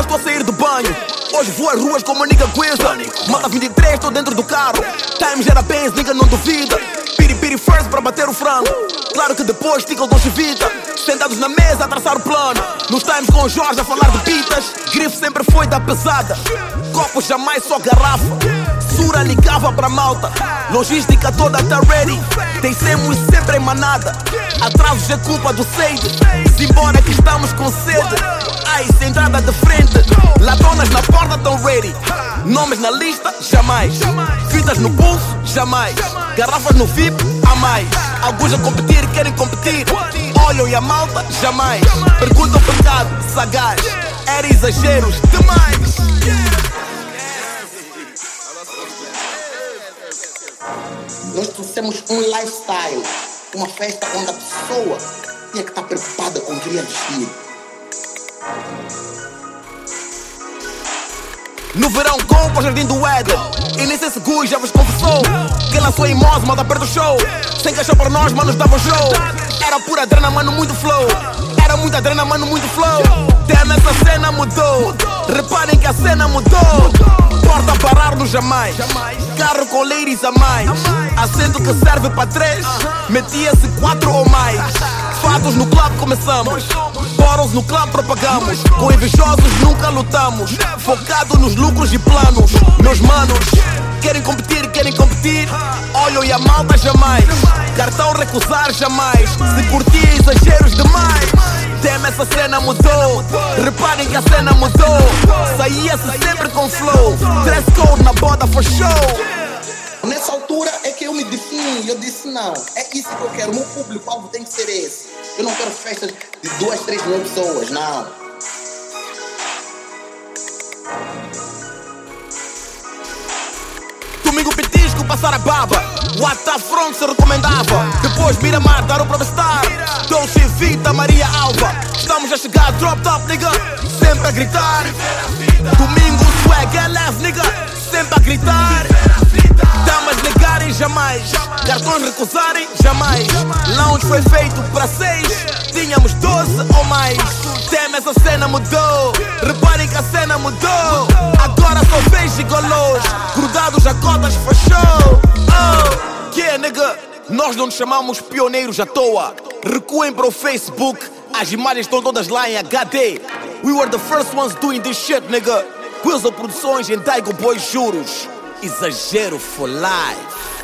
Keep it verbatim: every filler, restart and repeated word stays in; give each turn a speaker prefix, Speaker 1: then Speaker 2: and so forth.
Speaker 1: horas estou a sair do banho. Hoje vou às ruas como a nigga Quinza. Mata vinte e três, estou dentro do carro. Times era Benz, nigga não duvida. Piri piri first para bater o frango. Claro que depois ticam com chivita. Sentados na mesa a traçar o plano. Nos times com o Jorge a falar de pitas. Grifo sempre foi da pesada. Copos jamais só garrafa. Sura ligava pra malta. Logística toda tá ready. Descemos sempre em manada. Atrasos é culpa do Seide. Simbora que estamos com sede. Ai, sem entrada de frente. Ladronas na porta tão ready. Nomes na lista, jamais. Fitas no pulso, jamais. Garrafas no V I P, a mais. Alguns a competir, querem competir. Olham e a malta, jamais. Perguntam o pecado, sagaz. Era exageros demais.
Speaker 2: Nós trouxemos um lifestyle, uma festa onde a pessoa tinha que estar preocupada com o que ia vestir.
Speaker 1: No verão com o jardim do Éden. E nem sei se Gui já vos confessou. Quem lançou em Mose, malta perto do show. Sem cachorro para nós, manos davam show. Era pura drena, mano, muito flow. Era muita drena, mano, muito flow. Damn, essa cena mudou. Reparem que a cena mudou. Porta a parar no jamais. Carro com ladies a mais. Assento que serve para três. Metia-se quatro ou mais. Fatos no club começamos. Boros no club propagamos. Com invejosos nunca lutamos. Focado nos lucros e planos. Meus manos querem competir, querem competir. Olham e a malta jamais. Cartão recusar jamais. Se curtir exageros demais. Damn, essa cena mudou. Reparem que a cena mudou. Saía-se sempre com flow. Dress code na boda for show.
Speaker 2: Nessa altura é que eu me defini. Eu disse não, é isso que eu quero. O meu público-alvo tem que ser esse. Eu não quero festas de duas, três mil pessoas, não.
Speaker 1: Domingo petisco, passar a baba. What the front se recomendava. Depois Miramar, dar o Prova Star. Dolce Vita, Maria Alva. Estamos a chegar, drop top, nigga. Sempre a gritar. Domingo swag é leve, nigga. Sempre a gritar. Damas negarem jamais. Cartões recusarem jamais. Lounge foi feito para seis. Tínhamos doze ou mais. Damn, essa cena mudou. Reparem que a cena mudou. Agora só vejo gigolos. Grudados a cotas for show. Oh, yeah, nigga. Nós não nos chamamos pioneiros à toa. Recuem para o Facebook. As imagens estão todas lá em H D. We were the first ones doing this shit, nigga. Wilson Produções em Daigo Boy Juros. Exagero for life.